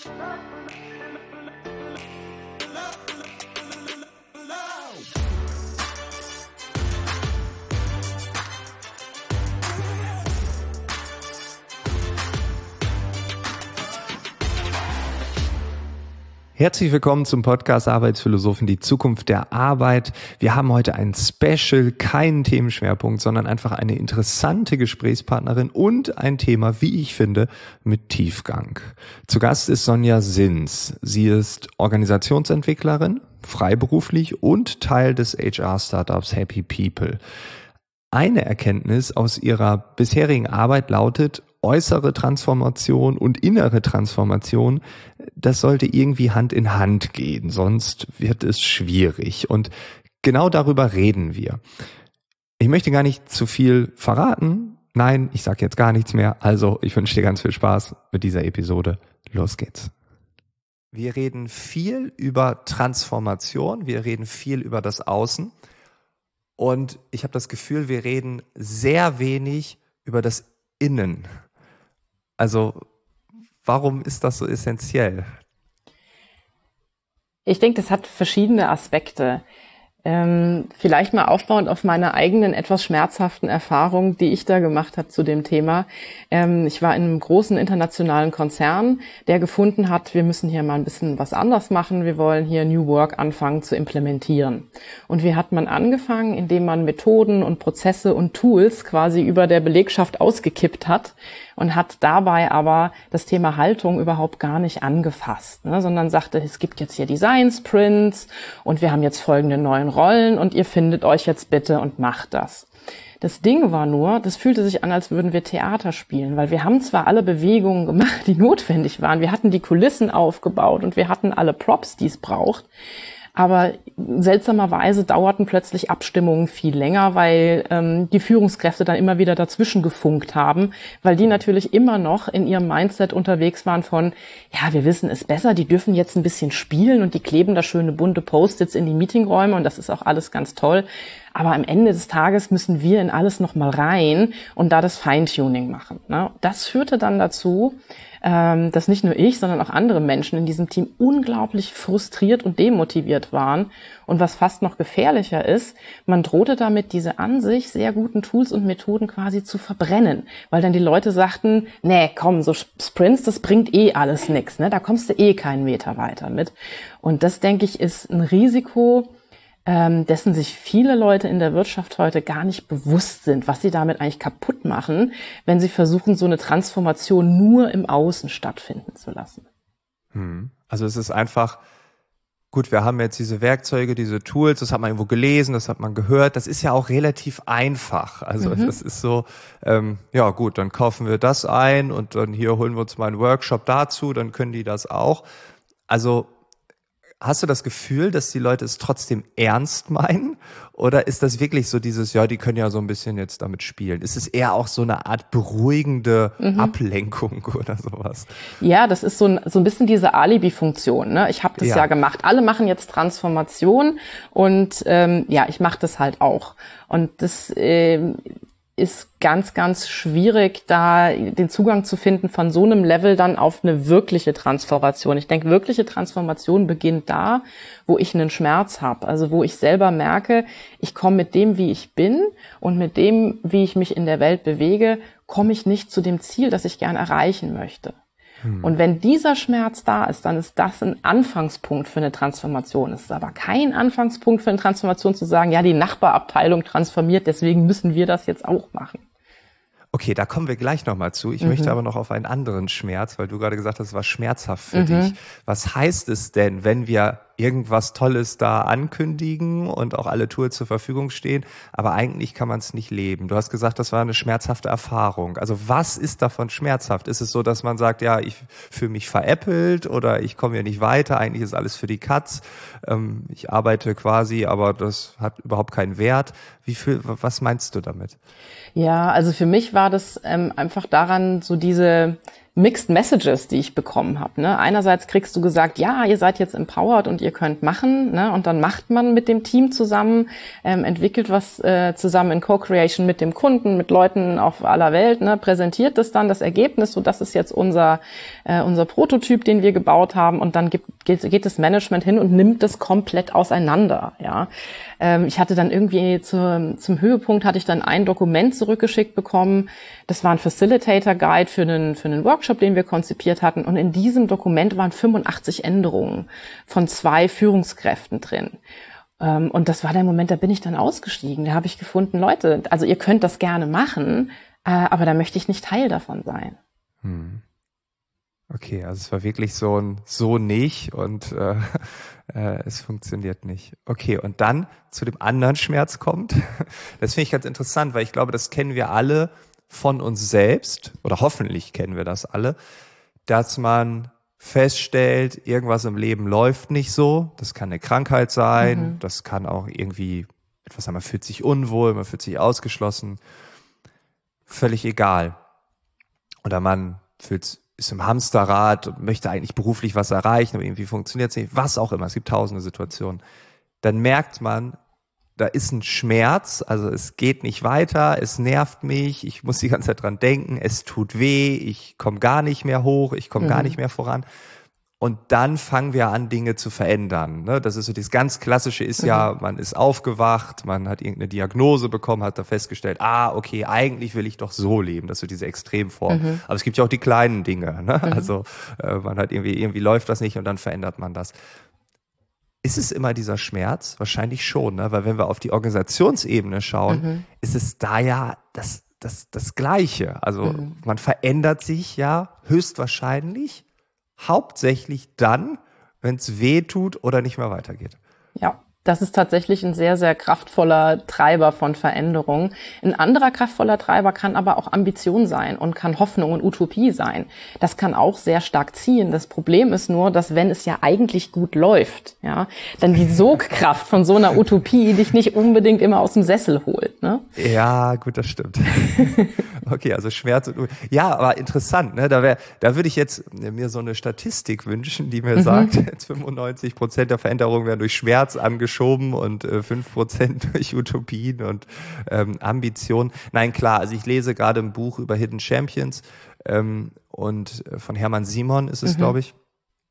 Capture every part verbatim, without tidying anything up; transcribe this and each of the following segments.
Herzlich willkommen zum Podcast Arbeitsphilosophen, die Zukunft der Arbeit. Wir haben heute ein Special, keinen Themenschwerpunkt, sondern einfach eine interessante Gesprächspartnerin und ein Thema, wie ich finde, mit Tiefgang. Zu Gast ist Sonja Sins. Sie ist Organisationsentwicklerin, freiberuflich und Teil des H R-Startups Happy People. Eine Erkenntnis aus ihrer bisherigen Arbeit lautet: äußere Transformation und innere Transformation, das sollte irgendwie Hand in Hand gehen, sonst wird es schwierig. Und genau darüber reden wir. Ich möchte gar nicht zu viel verraten. Nein, ich sage jetzt gar nichts mehr. Also ich wünsche dir ganz viel Spaß mit dieser Episode. Los geht's. Wir reden viel über Transformation, wir reden viel über das Außen. Und ich habe das Gefühl, wir reden sehr wenig über das Innen. Also, warum ist das so essentiell? Ich denke, das hat verschiedene Aspekte. Ähm, vielleicht mal aufbauend auf meine eigenen etwas schmerzhaften Erfahrungen, die ich da gemacht habe zu dem Thema. Ähm, ich war in einem großen internationalen Konzern, der gefunden hat, wir müssen hier mal ein bisschen was anders machen. Wir wollen hier New Work anfangen zu implementieren. Und wie hat man angefangen? Indem man Methoden und Prozesse und Tools quasi über der Belegschaft ausgekippt hat und hat dabei aber das Thema Haltung überhaupt gar nicht angefasst, ne, sondern sagte, es gibt jetzt hier Design Sprints und wir haben jetzt folgende neuen Rollen und ihr findet euch jetzt bitte und macht das. Das Ding war nur, das fühlte sich an, als würden wir Theater spielen, weil wir haben zwar alle Bewegungen gemacht, die notwendig waren, wir hatten die Kulissen aufgebaut und wir hatten alle Props, die es braucht, aber seltsamerweise dauerten plötzlich Abstimmungen viel länger, weil ähm, die Führungskräfte dann immer wieder dazwischen gefunkt haben, weil die natürlich immer noch in ihrem Mindset unterwegs waren von, ja, wir wissen es besser, die dürfen jetzt ein bisschen spielen und die kleben da schöne bunte Post-its in die Meetingräume und das ist auch alles ganz toll. Aber am Ende des Tages müssen wir in alles nochmal rein und da das Feintuning machen, ne? Das führte dann dazu, dass nicht nur ich, sondern auch andere Menschen in diesem Team unglaublich frustriert und demotiviert waren. Und was fast noch gefährlicher ist, man drohte damit, diese an sich sehr guten Tools und Methoden quasi zu verbrennen, weil dann die Leute sagten, nee, komm, so Sprints, das bringt eh alles nix, ne? Da kommst du eh keinen Meter weiter mit. Und das, denke ich, ist ein Risiko, Ähm, dessen sich viele Leute in der Wirtschaft heute gar nicht bewusst sind, was sie damit eigentlich kaputt machen, wenn sie versuchen, so eine Transformation nur im Außen stattfinden zu lassen. Hm. Also es ist einfach, gut, wir haben jetzt diese Werkzeuge, diese Tools, das hat man irgendwo gelesen, das hat man gehört, das ist ja auch relativ einfach. Also mhm. das ist so, ähm, ja gut, dann kaufen wir das ein und dann hier holen wir uns mal einen Workshop dazu, dann können die das auch. Also hast du das Gefühl, dass die Leute es trotzdem ernst meinen? Oder ist das wirklich so dieses, ja, die können ja so ein bisschen jetzt damit spielen? Ist es eher auch so eine Art beruhigende mhm. Ablenkung oder sowas? Ja, das ist so ein, so ein bisschen diese Alibi-Funktion, ne? Ich habe das ja. ja gemacht. Alle machen jetzt Transformation und ähm, ja, ich mache das halt auch. Und das ähm, ist ganz, ganz schwierig, da den Zugang zu finden von so einem Level dann auf eine wirkliche Transformation. Ich denke, wirkliche Transformation beginnt da, wo ich einen Schmerz habe, also wo ich selber merke, ich komme mit dem, wie ich bin und mit dem, wie ich mich in der Welt bewege, komme ich nicht zu dem Ziel, das ich gern erreichen möchte. Und wenn dieser Schmerz da ist, dann ist das ein Anfangspunkt für eine Transformation. Es ist aber kein Anfangspunkt für eine Transformation zu sagen, ja, die Nachbarabteilung transformiert, deswegen müssen wir das jetzt auch machen. Okay, da kommen wir gleich nochmal zu. Ich mhm. möchte aber noch auf einen anderen Schmerz, weil du gerade gesagt hast, es war schmerzhaft für mhm. dich. Was heißt es denn, wenn wir irgendwas Tolles da ankündigen und auch alle Tools zur Verfügung stehen, aber eigentlich kann man es nicht leben? Du hast gesagt, das war eine schmerzhafte Erfahrung. Also was ist davon schmerzhaft? Ist es so, dass man sagt, ja, ich fühle mich veräppelt oder ich komme hier nicht weiter, eigentlich ist alles für die Katz, ähm, ich arbeite quasi, aber das hat überhaupt keinen Wert. Wie viel, was meinst du damit? Ja, also für mich war das ähm, einfach daran, so diese Mixed Messages, die ich bekommen habe. Ne? Einerseits kriegst du gesagt, ja, ihr seid jetzt empowered und ihr könnt machen, ne? Und dann macht man mit dem Team zusammen, ähm, entwickelt was äh, zusammen in Co-Creation mit dem Kunden, mit Leuten auf aller Welt, ne? Präsentiert das dann, das Ergebnis, so das ist jetzt unser äh, unser Prototyp, den wir gebaut haben, und dann gibt, geht, geht das Management hin und nimmt das komplett auseinander. Ja, ähm, ich hatte dann irgendwie zu, zum Höhepunkt hatte ich dann ein Dokument zurückgeschickt bekommen. Das war ein Facilitator Guide für einen für einen Workshop, den wir konzipiert hatten, und in diesem Dokument waren fünfundachtzig Änderungen von zwei Führungskräften drin. Ähm, und das war der Moment, da bin ich dann ausgestiegen. Da habe ich gefunden, Leute, also ihr könnt das gerne machen, äh, aber da möchte ich nicht Teil davon sein. Hm. Okay, also es war wirklich so ein so nicht und äh, äh, es funktioniert nicht. Okay, und dann zu dem anderen Schmerz kommt. Das finde ich ganz interessant, weil ich glaube, das kennen wir alle von uns selbst, oder hoffentlich kennen wir das alle, dass man feststellt, irgendwas im Leben läuft nicht so. Das kann eine Krankheit sein, mhm. das kann auch irgendwie etwas sein, man fühlt sich unwohl, man fühlt sich ausgeschlossen. Völlig egal. Oder man fühlt, ist im Hamsterrad und möchte eigentlich beruflich was erreichen, aber irgendwie funktioniert es nicht. Was auch immer, es gibt tausende Situationen. Dann merkt man, da ist ein Schmerz, also es geht nicht weiter, es nervt mich, ich muss die ganze Zeit dran denken, es tut weh, ich komme gar nicht mehr hoch, ich komme mhm. gar nicht mehr voran. Und dann fangen wir an, Dinge zu verändern. Das ist so, das ganz Klassische ist ja, man ist aufgewacht, man hat irgendeine Diagnose bekommen, hat da festgestellt, ah, okay, eigentlich will ich doch so leben, das ist so diese Extremform. Mhm. Aber es gibt ja auch die kleinen Dinge, ne? Mhm. Also man hat irgendwie, irgendwie läuft das nicht und dann verändert man das. Ist es immer dieser Schmerz? Wahrscheinlich schon, ne? Weil wenn wir auf die Organisationsebene schauen, mhm. ist es da ja das, das, das Gleiche. Also mhm. man verändert sich ja höchstwahrscheinlich hauptsächlich dann, wenn es weh tut oder nicht mehr weitergeht. Ja, das ist tatsächlich ein sehr, sehr kraftvoller Treiber von Veränderung. Ein anderer kraftvoller Treiber kann aber auch Ambition sein und kann Hoffnung und Utopie sein. Das kann auch sehr stark ziehen. Das Problem ist nur, dass wenn es ja eigentlich gut läuft, ja, dann die Sogkraft von so einer Utopie dich nicht unbedingt immer aus dem Sessel holt, ne? Ja, gut, das stimmt. Okay, also Schmerz und ja, aber interessant, ne? Da wäre, da würde ich jetzt mir so eine Statistik wünschen, die mir mhm. sagt, jetzt fünfundneunzig Prozent der Veränderungen werden durch Schmerz angeschoben und äh, fünf Prozent durch Utopien und ähm, Ambitionen. Nein, klar, also ich lese gerade ein Buch über Hidden Champions ähm, und äh, von Hermann Simon ist es, mhm. glaube ich.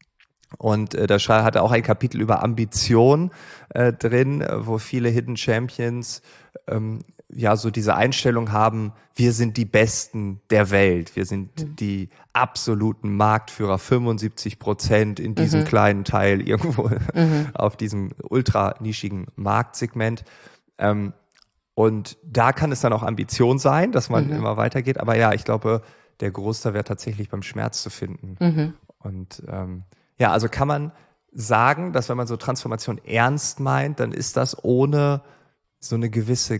Und äh, da hat er auch ein Kapitel über Ambition äh, drin, wo viele Hidden Champions ähm, ja so diese Einstellung haben, wir sind die Besten der Welt, wir sind mhm. die absoluten Marktführer, fünfundsiebzig Prozent in diesem mhm. kleinen Teil irgendwo mhm. auf diesem ultra nischigen Marktsegment. Ähm, und da kann es dann auch Ambition sein, dass man mhm. immer weitergeht. Aber ja, ich glaube, der Großteil wäre tatsächlich beim Schmerz zu finden. Mhm. Und ähm, ja, also kann man sagen, dass wenn man so Transformation ernst meint, dann ist das ohne so eine gewisse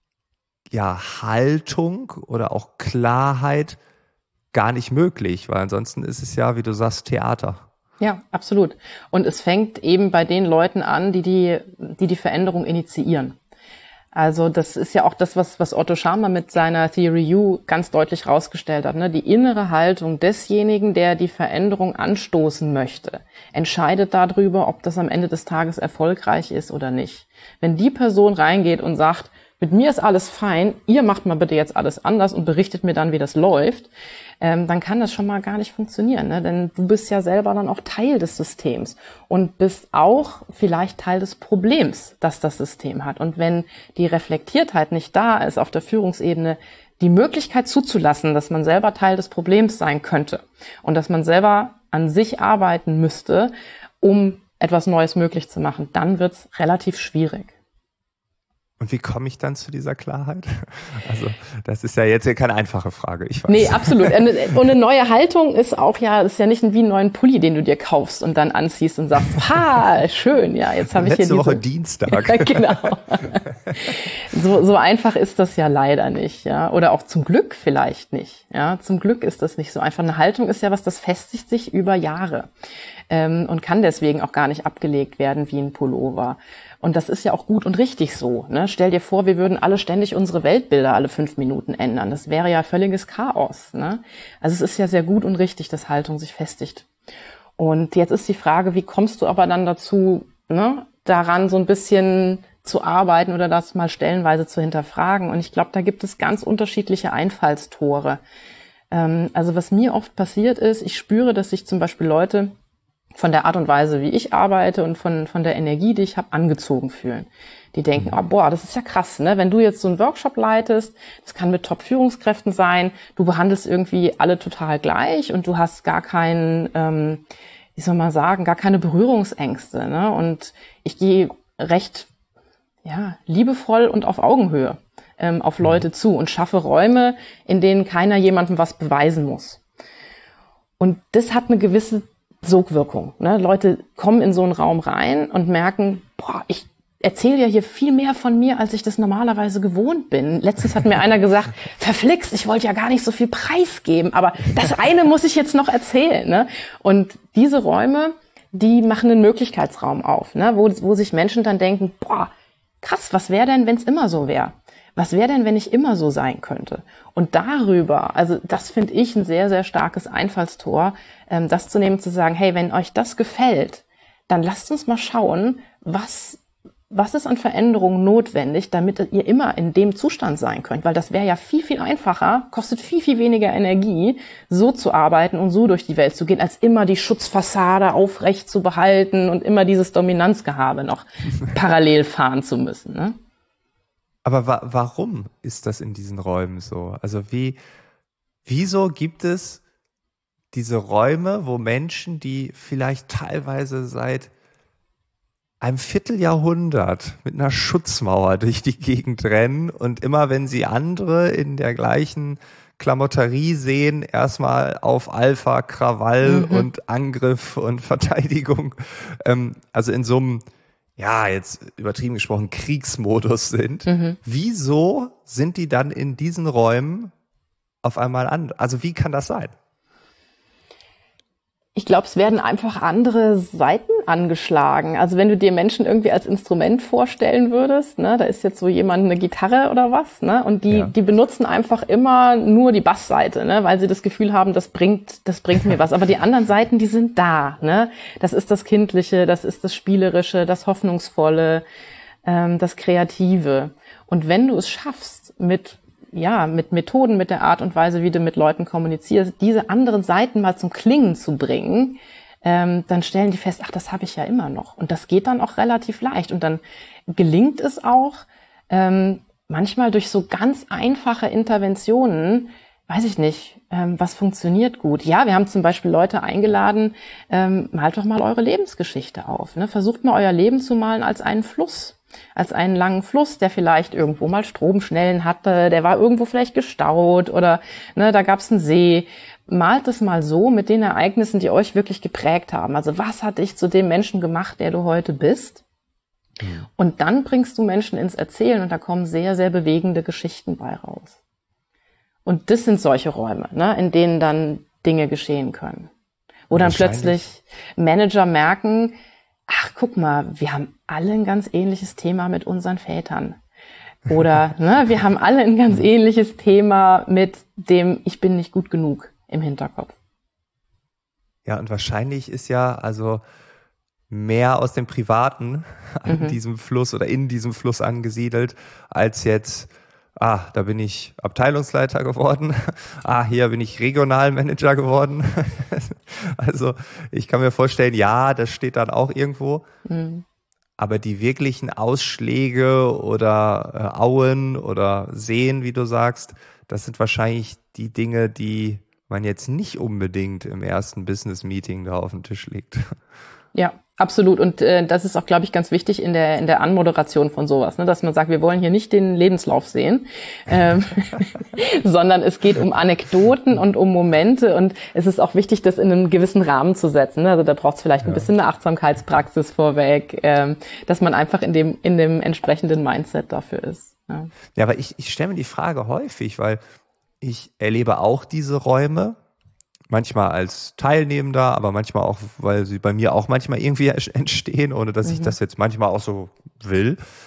ja, Haltung oder auch Klarheit gar nicht möglich, weil ansonsten ist es ja, wie du sagst, Theater. Ja, absolut. Und es fängt eben bei den Leuten an, die die, die, die Veränderung initiieren. Also das ist ja auch das, was, was Otto Scharmer mit seiner Theory U ganz deutlich rausgestellt hat, ne? Die innere Haltung desjenigen, der die Veränderung anstoßen möchte, entscheidet darüber, ob das am Ende des Tages erfolgreich ist oder nicht. Wenn die Person reingeht und sagt, mit mir ist alles fein, ihr macht mal bitte jetzt alles anders und berichtet mir dann, wie das läuft, ähm, dann kann das schon mal gar nicht funktionieren, ne? Denn du bist ja selber dann auch Teil des Systems und bist auch vielleicht Teil des Problems, das das System hat. Und wenn die Reflektiertheit nicht da ist auf der Führungsebene, die Möglichkeit zuzulassen, dass man selber Teil des Problems sein könnte und dass man selber an sich arbeiten müsste, um etwas Neues möglich zu machen, dann wird's relativ schwierig. Und wie komme ich dann zu dieser Klarheit? Also das ist ja jetzt ja keine einfache Frage, ich weiß. Nee, absolut. Und eine neue Haltung ist auch ja, ist ja nicht wie einen neuen Pulli, den du dir kaufst und dann anziehst und sagst, ha, schön, ja, jetzt habe ich hier diese... Letzte Woche Dienstag. Ja, genau. So, so einfach ist das ja leider nicht, ja. Oder auch zum Glück vielleicht nicht, ja. Zum Glück ist das nicht so einfach. Eine Haltung ist ja was, das festigt sich über Jahre ähm, und kann deswegen auch gar nicht abgelegt werden wie ein Pullover. Und das ist ja auch gut und richtig so, ne? Stell dir vor, wir würden alle ständig unsere Weltbilder alle fünf Minuten ändern. Das wäre ja völliges Chaos. Ne? Also es ist ja sehr gut und richtig, dass Haltung sich festigt. Und jetzt ist die Frage, wie kommst du aber dann dazu, ne, daran so ein bisschen zu arbeiten oder das mal stellenweise zu hinterfragen. Und ich glaube, da gibt es ganz unterschiedliche Einfallstore. Ähm, also was mir oft passiert ist, ich spüre, dass sich zum Beispiel Leute von der Art und Weise, wie ich arbeite und von von der Energie, die ich habe, angezogen fühlen. Die denken, oh, boah, das ist ja krass, ne? Wenn du jetzt so einen Workshop leitest, das kann mit Top-Führungskräften sein, du behandelst irgendwie alle total gleich und du hast gar keinen, ähm, wie soll man sagen, gar keine Berührungsängste, ne? Und ich gehe recht, ja, liebevoll und auf Augenhöhe ähm, auf Leute zu und schaffe Räume, in denen keiner jemandem was beweisen muss. Und das hat eine gewisse Sogwirkung. Ne? Leute kommen in so einen Raum rein und merken, boah, ich erzähle ja hier viel mehr von mir, als ich das normalerweise gewohnt bin. Letztens hat mir einer gesagt, verflixt, ich wollte ja gar nicht so viel preisgeben, aber das eine muss ich jetzt noch erzählen. Ne? Und diese Räume, die machen einen Möglichkeitsraum auf, ne? wo, wo sich Menschen dann denken, boah, krass, was wäre denn, wenn es immer so wäre? Was wäre denn, wenn ich immer so sein könnte? Und darüber, also das finde ich ein sehr, sehr starkes Einfallstor, ähm, das zu nehmen, zu sagen, hey, wenn euch das gefällt, dann lasst uns mal schauen, was, was ist an Veränderungen notwendig, damit ihr immer in dem Zustand sein könnt. Weil das wäre ja viel, viel einfacher, kostet viel, viel weniger Energie, so zu arbeiten und so durch die Welt zu gehen, als immer die Schutzfassade aufrecht zu behalten und immer dieses Dominanzgehabe noch parallel fahren zu müssen, ne? Aber wa- warum ist das in diesen Räumen so? Also wie, wieso gibt es diese Räume, wo Menschen, die vielleicht teilweise seit einem Vierteljahrhundert mit einer Schutzmauer durch die Gegend rennen und immer wenn sie andere in der gleichen Klamotterie sehen, erstmal auf Alpha, Krawall mhm. und Angriff und Verteidigung, ähm, also in so einem, ja, jetzt übertrieben gesprochen, Kriegsmodus sind. Mhm. Wieso sind die dann in diesen Räumen auf einmal an? Also wie kann das sein? Ich glaube, es werden einfach andere Seiten angeschlagen. Also wenn du dir Menschen irgendwie als Instrument vorstellen würdest, ne, da ist jetzt so jemand eine Gitarre oder was, ne, und die, ja. die benutzen einfach immer nur die Bassseite, ne, weil sie das Gefühl haben, das bringt, das bringt mir was. Aber die anderen Seiten, die sind da, ne. Das ist das Kindliche, das ist das Spielerische, das Hoffnungsvolle, ähm, das Kreative. Und wenn du es schaffst, mit ja, mit Methoden, mit der Art und Weise, wie du mit Leuten kommunizierst, diese anderen Seiten mal zum Klingen zu bringen, ähm, dann stellen die fest, ach, das habe ich ja immer noch. Und das geht dann auch relativ leicht. Und dann gelingt es auch, ähm, manchmal durch so ganz einfache Interventionen, weiß ich nicht, ähm, was funktioniert gut. Ja, wir haben zum Beispiel Leute eingeladen, ähm, malt doch mal eure Lebensgeschichte auf. Ne? Versucht mal euer Leben zu malen als einen Fluss. Als einen langen Fluss, der vielleicht irgendwo mal Stromschnellen hatte, der war irgendwo vielleicht gestaut oder ne, da gab es einen See. Malt es mal so mit den Ereignissen, die euch wirklich geprägt haben. Also was hat dich zu dem Menschen gemacht, der du heute bist? Mhm. Und dann bringst du Menschen ins Erzählen und da kommen sehr, sehr bewegende Geschichten bei raus. Und das sind solche Räume, ne, in denen dann Dinge geschehen können. Wo dann plötzlich Manager merken, ach, guck mal, wir haben alle ein ganz ähnliches Thema mit unseren Vätern. Oder ne, wir haben alle ein ganz ähnliches Thema mit dem Ich bin nicht gut genug im Hinterkopf. Ja, und wahrscheinlich ist ja also mehr aus dem Privaten an mhm. diesem Fluss oder in diesem Fluss angesiedelt, als jetzt, ah, da bin ich Abteilungsleiter geworden, ah, hier bin ich Regionalmanager geworden. Also ich kann mir vorstellen, ja, das steht dann auch irgendwo, mhm. aber die wirklichen Ausschläge oder äh, Auen oder Seen, wie du sagst, das sind wahrscheinlich die Dinge, die man jetzt nicht unbedingt im ersten Business-Meeting da auf dem Tisch legt. Ja, absolut. Und äh, das ist auch, glaube ich, ganz wichtig in der in der Anmoderation von sowas, ne? Dass man sagt, wir wollen hier nicht den Lebenslauf sehen, ähm, sondern es geht um Anekdoten und um Momente. Und es ist auch wichtig, das in einen gewissen Rahmen zu setzen. Ne? Also da braucht es vielleicht ja. ein bisschen eine Achtsamkeitspraxis vorweg, ähm, dass man einfach in dem in dem entsprechenden Mindset dafür ist. Ja, ja, aber ich, ich stelle mir die Frage häufig, weil ich erlebe auch diese Räume, manchmal als Teilnehmender, aber manchmal auch, weil sie bei mir auch manchmal irgendwie entstehen, ohne dass mhm. ich das jetzt manchmal auch so will.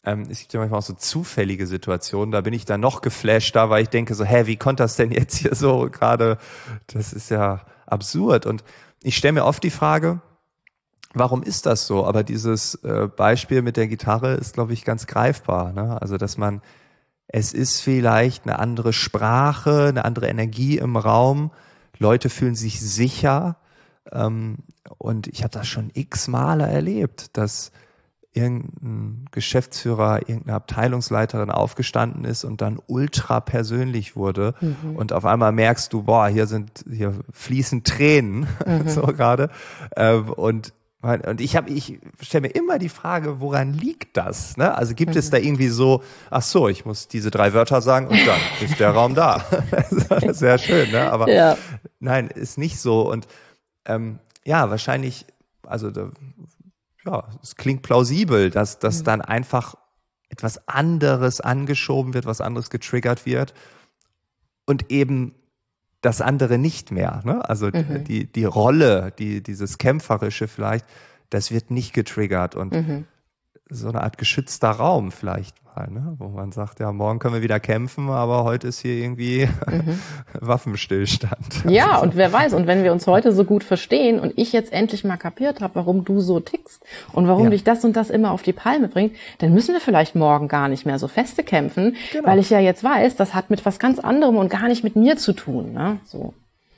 ähm, es gibt ja manchmal auch so zufällige Situationen, da bin ich dann noch geflashter, weil ich denke so, hä, wie konnte das denn jetzt hier so gerade, das ist ja absurd. Und ich stelle mir oft die Frage, warum ist das so? Aber dieses äh, Beispiel mit der Gitarre ist, glaube ich, ganz greifbar, ne? Also, dass man, es ist vielleicht eine andere Sprache, eine andere Energie im Raum, Leute fühlen sich sicher, ähm, und ich habe das schon x Male erlebt, dass irgendein Geschäftsführer, irgendeine Abteilungsleiterin aufgestanden ist und dann ultra persönlich wurde, mhm. und auf einmal merkst du, boah, hier sind, hier fließen Tränen, mhm. so gerade, ähm, und und ich habe, ich stelle mir immer die Frage, woran liegt das? Ne? Also gibt mhm. es da irgendwie so, ach so, ich muss diese drei Wörter sagen und dann ist der Raum da. Sehr schön, ne? Aber ja. Nein, ist nicht so. Und ähm, ja, wahrscheinlich, also da, ja, es klingt plausibel, dass, dass mhm. dann einfach etwas anderes angeschoben wird, was anderes getriggert wird und eben das andere nicht mehr, ne? Also mhm. die die Rolle, die dieses Kämpferische vielleicht, das wird nicht getriggert und mhm. so eine Art geschützter Raum vielleicht mal, ne? Wo man sagt, ja, morgen können wir wieder kämpfen, aber heute ist hier irgendwie mhm. Waffenstillstand. Ja, also. Und wer weiß, und wenn wir uns heute so gut verstehen und ich jetzt endlich mal kapiert habe, warum du so tickst und warum ja. dich das und das immer auf die Palme bringt, dann müssen wir vielleicht morgen gar nicht mehr so feste kämpfen, genau. weil ich ja jetzt weiß, das hat mit was ganz anderem und gar nicht mit mir zu tun, ne? So.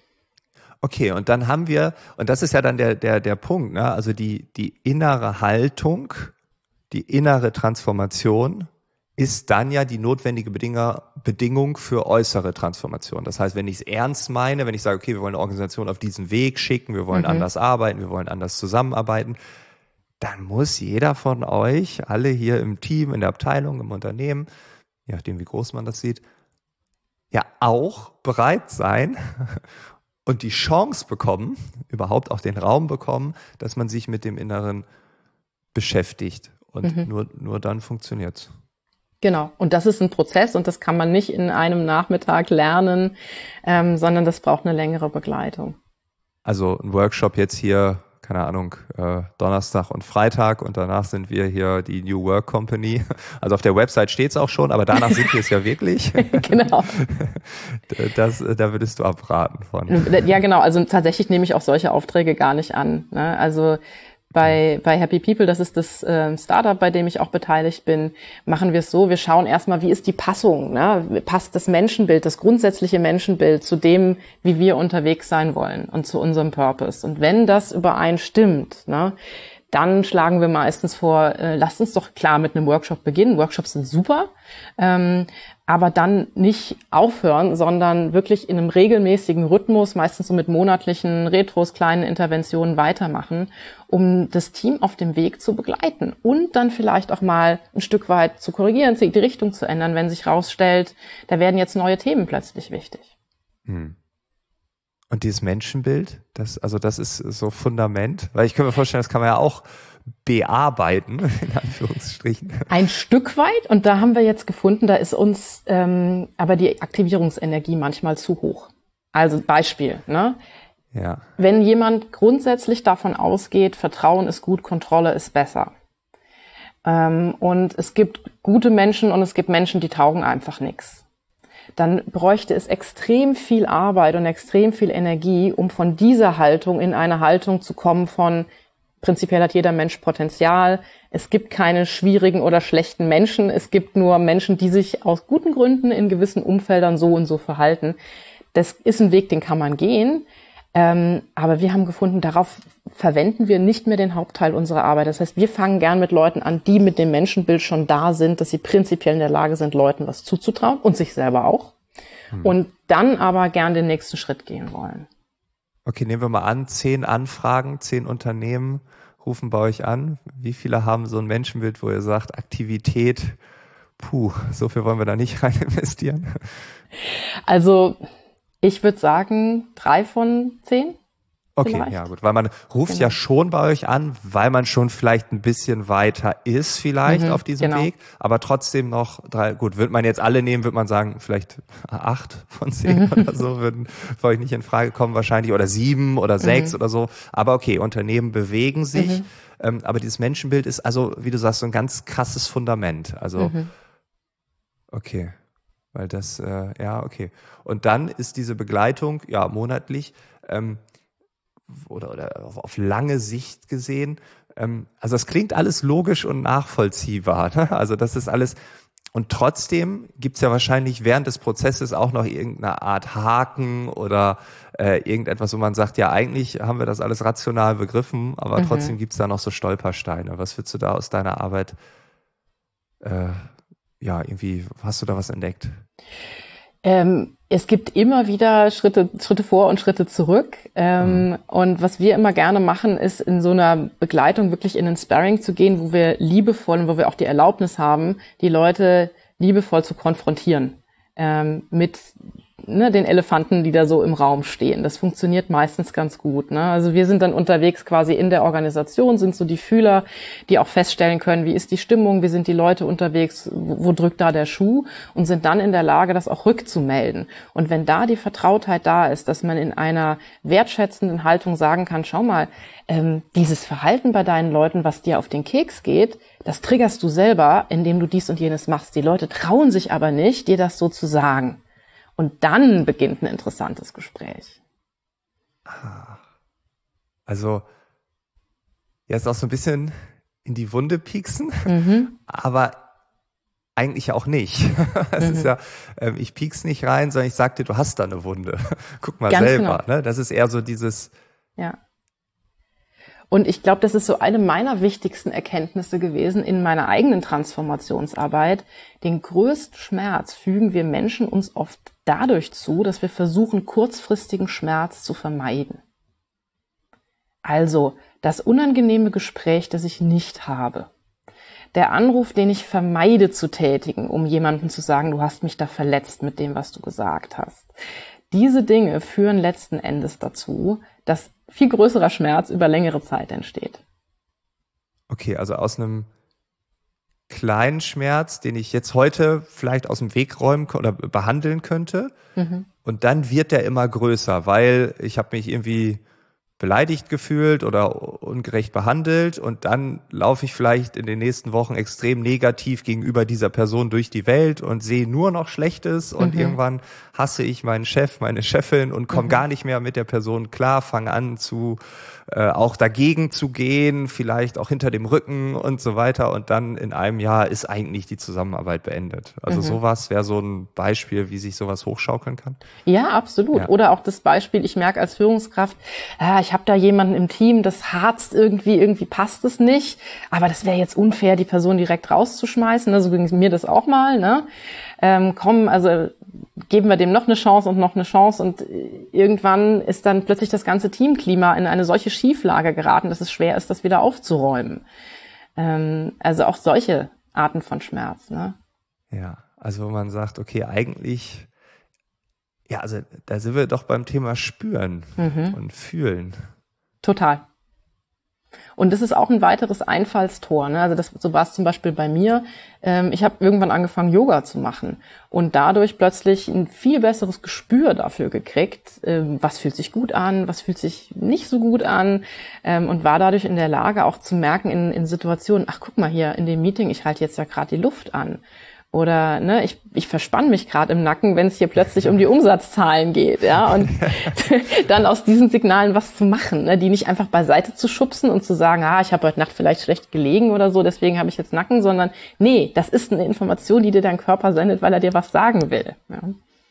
Okay, und dann haben wir, und das ist ja dann der der der Punkt, ne? Also die die innere Haltung, die innere Transformation ist dann ja die notwendige Bedingung für äußere Transformation. Das heißt, wenn ich es ernst meine, wenn ich sage, okay, wir wollen eine Organisation auf diesen Weg schicken, wir wollen mhm. anders arbeiten, wir wollen anders zusammenarbeiten, dann muss jeder von euch, alle hier im Team, in der Abteilung, im Unternehmen, je nachdem wie groß man das sieht, ja auch bereit sein und die Chance bekommen, überhaupt auch den Raum bekommen, dass man sich mit dem Inneren beschäftigt. Und mhm. nur, nur dann funktioniert's. Genau. Und das ist ein Prozess und das kann man nicht in einem Nachmittag lernen, ähm, sondern das braucht eine längere Begleitung. Also ein Workshop jetzt hier, keine Ahnung, äh, Donnerstag und Freitag und danach sind wir hier die New Work Company. Also auf der Website steht's auch schon, aber danach sind wir es ja wirklich. Genau. Das, da würdest du abraten von. Ja, genau. Also tatsächlich nehme ich auch solche Aufträge gar nicht an, ne? Also Bei, bei Happy People, das ist das äh, Startup, bei dem ich auch beteiligt bin, machen wir es so, wir schauen erstmal, wie ist die Passung, ne? Passt das Menschenbild, das grundsätzliche Menschenbild zu dem, wie wir unterwegs sein wollen und zu unserem Purpose. Und wenn das übereinstimmt, ne, dann schlagen wir meistens vor, äh, lasst uns doch klar mit einem Workshop beginnen. Workshops sind super, ähm, aber dann nicht aufhören, sondern wirklich in einem regelmäßigen Rhythmus, meistens so mit monatlichen Retros, kleinen Interventionen weitermachen, um das Team auf dem Weg zu begleiten und dann vielleicht auch mal ein Stück weit zu korrigieren, die Richtung zu ändern, wenn sich rausstellt, da werden jetzt neue Themen plötzlich wichtig. Hm. Und dieses Menschenbild, das, also das ist so Fundament, weil ich kann mir vorstellen, das kann man ja auch bearbeiten, in Anführungsstrichen. Ein Stück weit, und da haben wir jetzt gefunden, da ist uns ähm, aber die Aktivierungsenergie manchmal zu hoch. Also Beispiel, ne? Ja. Wenn jemand grundsätzlich davon ausgeht, Vertrauen ist gut, Kontrolle ist besser. Ähm, und es gibt gute Menschen und es gibt Menschen, die taugen einfach nichts. Dann bräuchte es extrem viel Arbeit und extrem viel Energie, um von dieser Haltung in eine Haltung zu kommen von, prinzipiell hat jeder Mensch Potenzial, es gibt keine schwierigen oder schlechten Menschen, es gibt nur Menschen, die sich aus guten Gründen in gewissen Umfeldern so und so verhalten. Das ist ein Weg, den kann man gehen, ähm, aber wir haben gefunden, darauf verwenden wir nicht mehr den Hauptteil unserer Arbeit. Das heißt, wir fangen gern mit Leuten an, die mit dem Menschenbild schon da sind, dass sie prinzipiell in der Lage sind, Leuten was zuzutrauen und sich selber auch. Hm. Und dann aber gern den nächsten Schritt gehen wollen. Okay, nehmen wir mal an, zehn Anfragen, zehn Unternehmen rufen bei euch an. Wie viele haben so ein Menschenbild, wo ihr sagt, Aktivität, puh, so viel wollen wir da nicht rein investieren? Also ich würde sagen, drei von zehn. Okay, vielleicht. ja gut, weil man ruft Genau. ja schon bei euch an, weil man schon vielleicht ein bisschen weiter ist vielleicht Mhm, auf diesem genau. Weg, aber trotzdem noch drei, gut, würde man jetzt alle nehmen, würde man sagen, vielleicht acht von zehn Mhm. oder so würden für euch nicht in Frage kommen wahrscheinlich oder sieben oder sechs Mhm. oder so, aber okay, Unternehmen bewegen sich, Mhm. ähm, aber dieses Menschenbild ist also, wie du sagst, so ein ganz krasses Fundament, also Mhm. okay, weil das, äh, ja, okay. Und dann ist diese Begleitung, ja, monatlich, ähm, oder, oder auf, auf lange Sicht gesehen. Ähm, also das klingt alles logisch und nachvollziehbar. Ne? Also das ist alles. Und trotzdem gibt's ja wahrscheinlich während des Prozesses auch noch irgendeine Art Haken oder äh, irgendetwas, wo man sagt, ja, eigentlich haben wir das alles rational begriffen, aber Mhm. trotzdem gibt's da noch so Stolpersteine. Was würdest du da aus deiner Arbeit, äh, ja, irgendwie, hast du da was entdeckt? Ähm, es gibt immer wieder Schritte, Schritte vor und Schritte zurück. Ähm, Mhm. und was wir immer gerne machen, ist in so einer Begleitung wirklich in ein Sparring zu gehen, wo wir liebevoll und wo wir auch die Erlaubnis haben, die Leute liebevoll zu konfrontieren ähm, mit ne, den Elefanten, die da so im Raum stehen. Das funktioniert meistens ganz gut. Ne? Also wir sind dann unterwegs quasi in der Organisation, sind so die Fühler, die auch feststellen können, wie ist die Stimmung, wie sind die Leute unterwegs, wo, wo drückt da der Schuh und sind dann in der Lage, das auch rückzumelden. Und wenn da die Vertrautheit da ist, dass man in einer wertschätzenden Haltung sagen kann, schau mal, ähm, dieses Verhalten bei deinen Leuten, was dir auf den Keks geht, das triggerst du selber, indem du dies und jenes machst. Die Leute trauen sich aber nicht, dir das so zu sagen. Und dann beginnt ein interessantes Gespräch. Also, ja, ist auch so ein bisschen in die Wunde pieksen, Mhm. aber eigentlich auch nicht. Es ist Mhm. ja, ähm, ich piek's nicht rein, sondern ich sag dir, du hast da eine Wunde. Guck mal Ganz genau. selber. Ne? Das ist eher so dieses, Ja. Und ich glaube, das ist so eine meiner wichtigsten Erkenntnisse gewesen in meiner eigenen Transformationsarbeit. Den größten Schmerz fügen wir Menschen uns oft dadurch zu, dass wir versuchen, kurzfristigen Schmerz zu vermeiden. Also das unangenehme Gespräch, das ich nicht habe. Der Anruf, den ich vermeide zu tätigen, um jemandem zu sagen, du hast mich da verletzt mit dem, was du gesagt hast. Diese Dinge führen letzten Endes dazu, dass viel größerer Schmerz über längere Zeit entsteht. okay, also aus einem kleinen Schmerz, den ich jetzt heute vielleicht aus dem Weg räumen ko- oder behandeln könnte. Mhm. Und dann wird der immer größer, weil ich habe mich irgendwie beleidigt gefühlt oder ungerecht behandelt und dann laufe ich vielleicht in den nächsten Wochen extrem negativ gegenüber dieser Person durch die Welt und sehe nur noch Schlechtes und Mhm. irgendwann hasse ich meinen Chef, meine Chefin und komme Mhm. gar nicht mehr mit der Person klar, fange an zu äh, auch dagegen zu gehen, vielleicht auch hinter dem Rücken und so weiter und dann in einem Jahr ist eigentlich die Zusammenarbeit beendet. Also Mhm. sowas wäre so ein Beispiel, wie sich sowas hochschaukeln kann. Ja, absolut. Ja. Oder auch das Beispiel, ich merke als Führungskraft, ah, ich habe da jemanden im Team, das harzt irgendwie, irgendwie passt es nicht, aber das wäre jetzt unfair, die Person direkt rauszuschmeißen. Also ging mir das auch mal. Ne? Ähm, komm, also geben wir dem noch eine Chance und noch eine Chance und irgendwann ist dann plötzlich das ganze Teamklima in eine solche Schieflage geraten, dass es schwer ist, das wieder aufzuräumen. Ähm, also auch solche Arten von Schmerz. Ne? Ja, also wo man sagt, okay, eigentlich, ja, also da sind wir doch beim Thema Spüren Mhm. und Fühlen. Total. Und das ist auch ein weiteres Einfallstor. Ne? Also das, so war es zum Beispiel bei mir. Ähm, ich habe irgendwann angefangen, Yoga zu machen und dadurch plötzlich ein viel besseres Gespür dafür gekriegt, ähm, was fühlt sich gut an, was fühlt sich nicht so gut an ähm, und war dadurch in der Lage, auch zu merken in, in Situationen, ach guck mal hier in dem Meeting, ich halte jetzt ja gerade die Luft an. Oder ne, ich, ich verspann mich gerade im Nacken, wenn es hier plötzlich um die Umsatzzahlen geht, ja. Und dann aus diesen Signalen was zu machen, ne, die nicht einfach beiseite zu schubsen und zu sagen, ah, ich habe heute Nacht vielleicht schlecht gelegen oder so, deswegen habe ich jetzt Nacken, sondern nee, das ist eine Information, die dir dein Körper sendet, weil er dir was sagen will. Ja,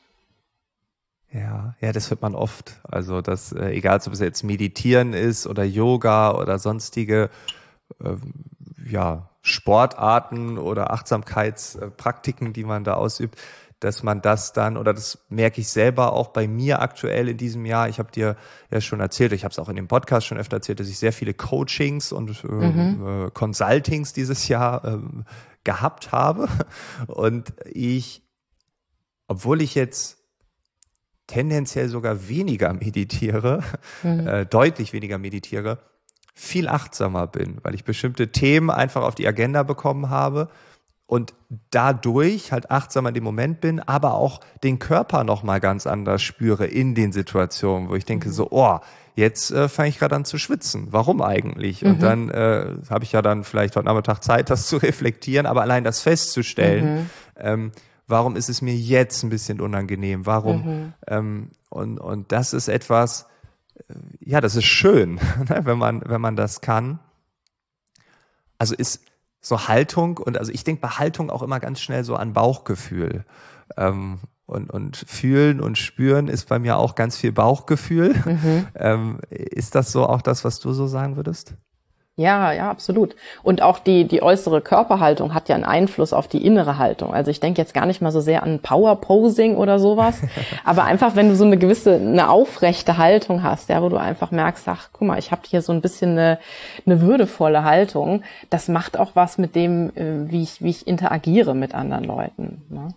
Ja, ja, das hört man oft. Also das, äh, egal ob es jetzt Meditieren ist oder Yoga oder sonstige ähm, ja, Sportarten oder Achtsamkeitspraktiken, die man da ausübt, dass man das dann, oder das merke ich selber auch bei mir aktuell in diesem Jahr, ich habe dir ja schon erzählt, ich habe es auch in dem Podcast schon öfter erzählt, dass ich sehr viele Coachings und äh, mhm. äh, Consultings dieses Jahr äh, gehabt habe und ich, obwohl ich jetzt tendenziell sogar weniger meditiere, mhm. äh, deutlich weniger meditiere, viel achtsamer bin, weil ich bestimmte Themen einfach auf die Agenda bekommen habe und dadurch halt achtsamer in dem Moment bin, aber auch den Körper nochmal ganz anders spüre in den Situationen, wo ich denke mhm. so, oh, jetzt äh, fange ich gerade an zu schwitzen. Warum eigentlich? Mhm. Und dann äh, habe ich ja dann vielleicht heute Nachmittag Zeit, das zu reflektieren, aber allein das festzustellen, mhm. ähm, warum ist es mir jetzt ein bisschen unangenehm? Warum? Mhm. Ähm, und, und das ist etwas, äh, ja, das ist schön, wenn man, wenn man das kann. Also ist so Haltung und also ich denke bei Haltung auch immer ganz schnell so an Bauchgefühl. Ähm, und, und fühlen und spüren ist bei mir auch ganz viel Bauchgefühl. Mhm. Ähm, ist das so auch das, was du so sagen würdest? Ja, ja, absolut. Und auch die, die äußere Körperhaltung hat ja einen Einfluss auf die innere Haltung. Also ich denke jetzt gar nicht mal so sehr an Power-Posing oder sowas, aber einfach, wenn du so eine gewisse, eine aufrechte Haltung hast, ja, wo du einfach merkst, ach, guck mal, ich habe hier so ein bisschen eine, eine würdevolle Haltung, das macht auch was mit dem, wie ich, wie ich interagiere mit anderen Leuten, ne?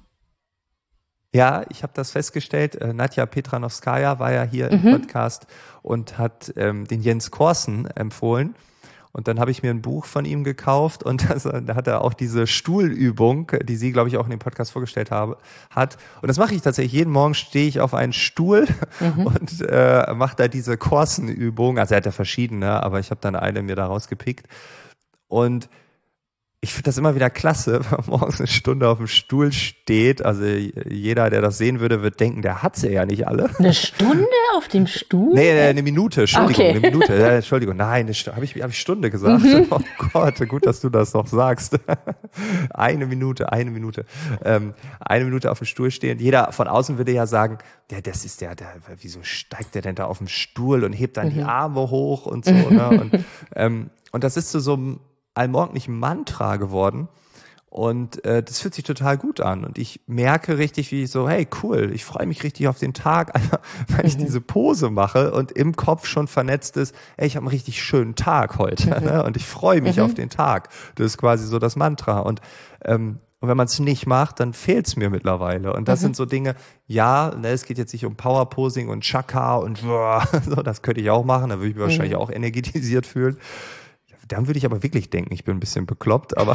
Ja, ich habe das festgestellt. Äh, Nadja Petranowskaja war ja hier mhm. im Podcast und hat ähm, den Jens Korsen empfohlen. Und dann habe ich mir ein Buch von ihm gekauft und das, da hat er auch diese Stuhlübung, die sie, glaube ich, auch in dem Podcast vorgestellt habe, hat. Und das mache ich tatsächlich. Jeden Morgen stehe ich auf einen Stuhl mhm. und äh, mache da diese Korsenübung. Also er hat ja verschiedene, aber ich habe dann eine mir da rausgepickt. Und ich finde das immer wieder klasse, wenn man morgens eine Stunde auf dem Stuhl steht. Also jeder, der das sehen würde, wird denken, der hat sie ja nicht alle. Eine Stunde auf dem Stuhl? Nee, nee, eine Minute, Entschuldigung, okay. eine Minute. Ja, Entschuldigung, nein, habe ich, hab ich Stunde gesagt? Mhm. Oh Gott, gut, dass du das noch sagst. Eine Minute, eine Minute. Ähm, eine Minute auf dem Stuhl stehen. Jeder von außen würde ja sagen, ja, das ist der, der, wieso steigt der denn da auf dem Stuhl und hebt dann mhm. die Arme hoch und so. Ne? Und, ähm, und das ist zu so einem allmorgendlichen Mantra geworden und äh, das fühlt sich total gut an und ich merke richtig, wie ich so, hey, cool, ich freue mich richtig auf den Tag, einfach, weil ich mhm. diese Pose mache und im Kopf schon vernetzt ist, ey, ich habe einen richtig schönen Tag heute mhm. ne? Und ich freue mich mhm. auf den Tag. Das ist quasi so das Mantra und ähm, und wenn man es nicht macht, dann fehlt es mir mittlerweile. Und das mhm. sind so Dinge, ja, ne, es geht jetzt nicht um Powerposing und Chakra und boah, so, das könnte ich auch machen, da würde ich mich mhm. wahrscheinlich auch energetisiert fühlen. Dann würde ich aber wirklich denken, ich bin ein bisschen bekloppt, aber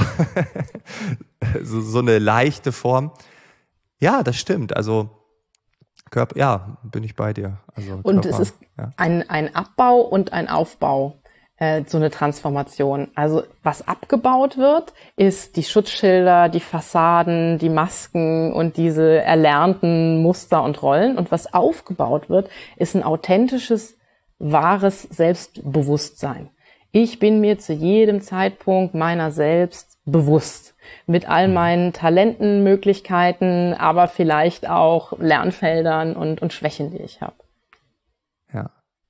so, so eine leichte Form. Ja, das stimmt. Also Körper, ja, bin ich bei dir. Also und Körper, es ist ja. ein, ein Abbau und ein Aufbau, äh, so eine Transformation. Also was abgebaut wird, ist die Schutzschilder, die Fassaden, die Masken und diese erlernten Muster und Rollen. Und was aufgebaut wird, ist ein authentisches, wahres Selbstbewusstsein. Ich bin mir zu jedem Zeitpunkt meiner selbst bewusst. Mit all meinen Talenten, Möglichkeiten, aber vielleicht auch Lernfeldern und, und Schwächen, die ich habe. Ja.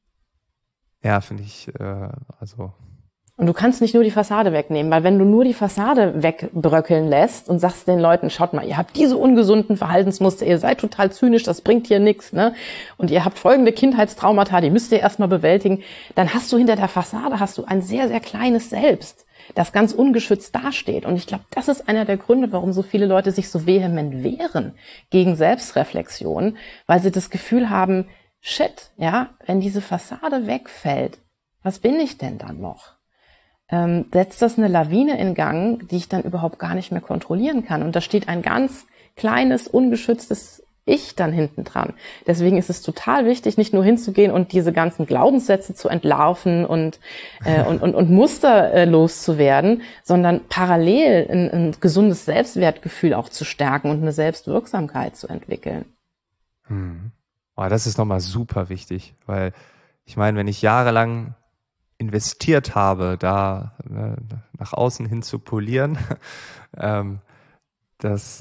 Ja, finde ich, äh, also... Und du kannst nicht nur die Fassade wegnehmen, weil wenn du nur die Fassade wegbröckeln lässt und sagst den Leuten, schaut mal, ihr habt diese ungesunden Verhaltensmuster, ihr seid total zynisch, das bringt hier nichts, ne? Und ihr habt folgende Kindheitstraumata, die müsst ihr erstmal bewältigen, dann hast du hinter der Fassade hast du ein sehr, sehr kleines Selbst, das ganz ungeschützt dasteht. Und ich glaube, das ist einer der Gründe, warum so viele Leute sich so vehement wehren gegen Selbstreflexion, weil sie das Gefühl haben, shit, ja, wenn diese Fassade wegfällt, was bin ich denn dann noch? Ähm, setzt das eine Lawine in Gang, die ich dann überhaupt gar nicht mehr kontrollieren kann. Und da steht ein ganz kleines, ungeschütztes Ich dann hinten dran. Deswegen ist es total wichtig, nicht nur hinzugehen und diese ganzen Glaubenssätze zu entlarven und, äh, und, und, und Muster äh, loszuwerden, sondern parallel ein, ein gesundes Selbstwertgefühl auch zu stärken und eine Selbstwirksamkeit zu entwickeln. Hm. Oh, das ist nochmal super wichtig, weil ich meine, wenn ich jahrelang investiert habe, da äh, nach außen hin zu polieren, ähm, das,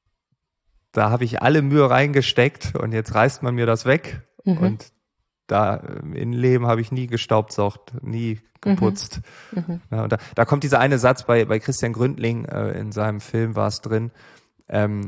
da habe ich alle Mühe reingesteckt und jetzt reißt man mir das weg mhm. und da im Innenleben habe ich nie gestaubsaugt, nie geputzt. Mhm. Ja, und da, da kommt dieser eine Satz bei bei Christian Gründling, äh, in seinem Film war es drin, ähm,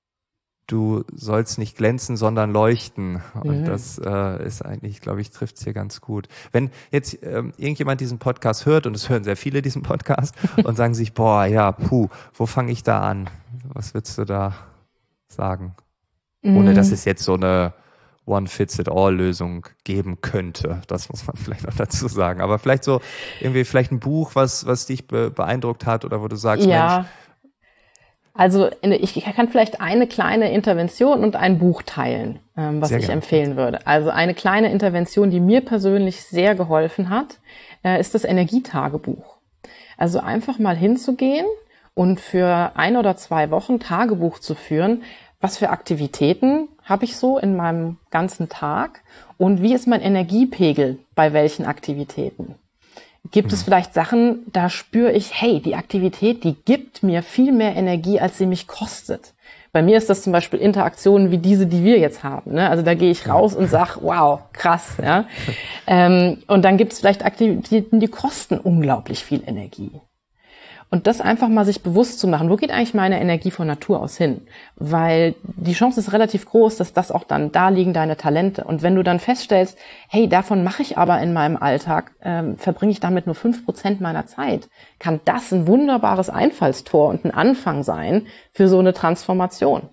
du sollst nicht glänzen, sondern leuchten. Und mhm. das äh, ist eigentlich, glaube ich, trifft es hier ganz gut. Wenn jetzt ähm, irgendjemand diesen Podcast hört, und es hören sehr viele diesen Podcast, und sagen sich, boah, ja, puh, wo fange ich da an? Was würdest du da sagen? Mhm. Ohne dass es jetzt so eine One-Fits-it-all-Lösung geben könnte. Das muss man vielleicht noch dazu sagen. Aber vielleicht so irgendwie vielleicht ein Buch, was was dich be- beeindruckt hat oder wo du sagst, Ja, Mensch, also ich kann vielleicht eine kleine Intervention und ein Buch teilen, ähm, was sehr ich gerne. empfehlen würde. Also eine kleine Intervention, die mir persönlich sehr geholfen hat, äh, ist das Energietagebuch. Also einfach mal hinzugehen und für ein oder zwei Wochen Tagebuch zu führen, was für Aktivitäten habe ich so in meinem ganzen Tag und wie ist mein Energiepegel bei welchen Aktivitäten? Gibt es vielleicht Sachen, da spüre ich, hey, die Aktivität, die gibt mir viel mehr Energie, als sie mich kostet. Bei mir ist das zum Beispiel Interaktionen wie diese, die wir jetzt haben. Ne? Also da gehe ich raus und sag, wow, krass. Ja? ähm, und dann gibt es vielleicht Aktivitäten, die kosten unglaublich viel Energie. Und das einfach mal sich bewusst zu machen, wo geht eigentlich meine Energie von Natur aus hin? Weil die Chance ist relativ groß, dass das auch dann, da liegen deine Talente. Und wenn du dann feststellst, hey, davon mache ich aber in meinem Alltag, ähm, verbringe ich damit nur fünf Prozent meiner Zeit, kann das ein wunderbares Einfallstor und ein Anfang sein für so eine Transformation.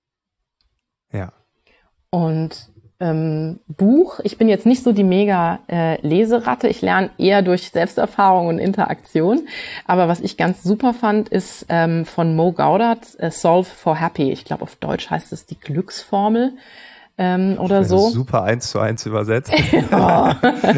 Ja. Und ähm, Buch, ich bin jetzt nicht so die mega äh, Leseratte, ich lerne eher durch Selbsterfahrung und Interaktion, aber was ich ganz super fand, ist ähm, von Mo Gaudat, äh, Solve for Happy, ich glaube auf Deutsch heißt es die Glücksformel ähm, oder so. Super eins zu eins übersetzt. Oh.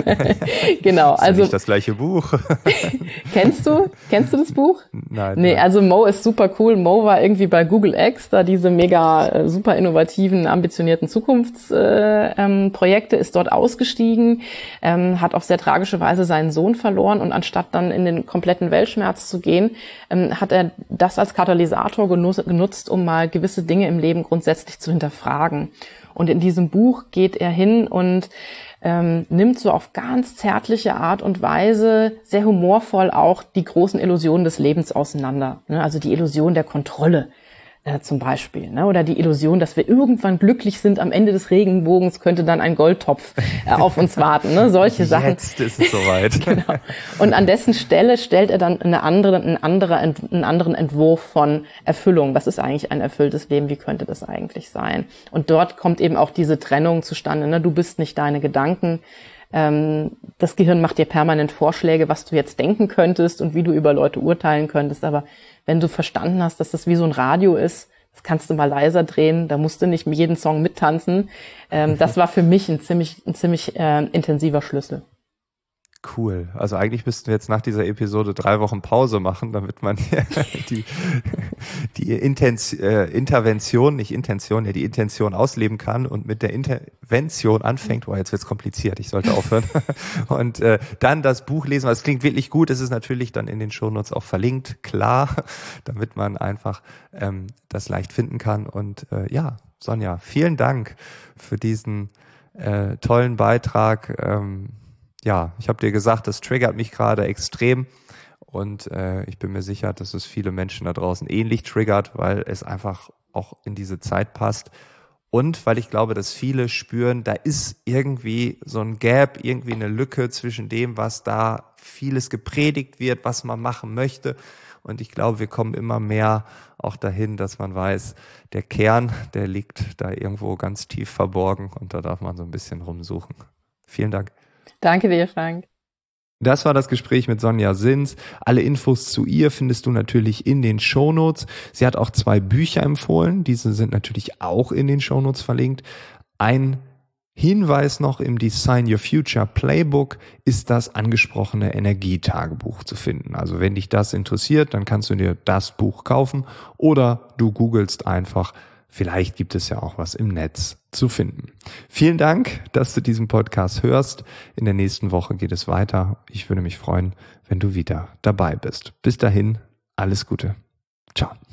Genau, ist ja also nicht das gleiche Buch. Kennst du? Kennst du das Buch? Nein. Nee, nein. also Mo ist super cool. Mo war irgendwie bei Google X, da diese mega äh, super innovativen, ambitionierten Zukunftsprojekte, äh, ähm, Projekte, ist dort ausgestiegen, ähm, hat auf sehr tragische Weise seinen Sohn verloren und anstatt dann in den kompletten Weltschmerz zu gehen, ähm, hat er das als Katalysator genutzt, genutzt, um mal gewisse Dinge im Leben grundsätzlich zu hinterfragen. Und in diesem Buch geht er hin und ähm, nimmt so auf ganz zärtliche Art und Weise, sehr humorvoll auch die großen Illusionen des Lebens auseinander. Ne? Also die Illusion der Kontrolle äh, zum Beispiel. Ne? Oder die Illusion, dass wir irgendwann glücklich sind, am Ende des Regenbogens könnte dann ein Goldtopf äh, auf uns warten. Ne? Solche Sachen. Jetzt ist es soweit. Genau. Und an dessen Stelle stellt er dann eine andere, einen, andere, einen anderen Entwurf von Erfüllung. Was ist eigentlich ein erfülltes Leben? Wie könnte das eigentlich sein? Und dort kommt eben auch diese Trennung zustande. Ne? Du bist nicht deine Gedanken. Ähm, das Gehirn macht dir permanent Vorschläge, was du jetzt denken könntest und wie du über Leute urteilen könntest. Aber wenn du verstanden hast, dass das wie so ein Radio ist, das kannst du mal leiser drehen, da musst du nicht jeden Song mittanzen. Ähm, das war für mich ein ziemlich, ein ziemlich äh, intensiver Schlüssel. Cool. Also eigentlich müssten wir jetzt nach dieser Episode drei Wochen Pause machen, damit man die, die Intention, äh, Intervention, nicht Intention, ja die Intention ausleben kann und mit der Intervention anfängt. Oh, jetzt wird's kompliziert, ich sollte aufhören. Und äh, dann das Buch lesen, weil es klingt wirklich gut. Es ist natürlich dann in den Shownotes auch verlinkt, klar, damit man einfach ähm, das leicht finden kann. Und äh, ja, Sonja, vielen Dank für diesen äh, tollen Beitrag. Ähm, Ja, ich habe dir gesagt, das triggert mich gerade extrem und äh, ich bin mir sicher, dass es viele Menschen da draußen ähnlich triggert, weil es einfach auch in diese Zeit passt und weil ich glaube, dass viele spüren, da ist irgendwie so ein Gap, irgendwie eine Lücke zwischen dem, was da vieles gepredigt wird, was man machen möchte und ich glaube, wir kommen immer mehr auch dahin, dass man weiß, der Kern, der liegt da irgendwo ganz tief verborgen und da darf man so ein bisschen rumsuchen. Vielen Dank. Danke dir, Frank. Das war das Gespräch mit Sonja Sins. Alle Infos zu ihr findest du natürlich in den Shownotes. Sie hat auch zwei Bücher empfohlen. Diese sind natürlich auch in den Shownotes verlinkt. Ein Hinweis noch: im Design Your Future Playbook ist das angesprochene Energietagebuch zu finden. Also wenn dich das interessiert, dann kannst du dir das Buch kaufen oder du googelst einfach. Vielleicht gibt es ja auch was im Netz zu finden. Vielen Dank, dass du diesen Podcast hörst. In der nächsten Woche geht es weiter. Ich würde mich freuen, wenn du wieder dabei bist. Bis dahin, alles Gute. Ciao.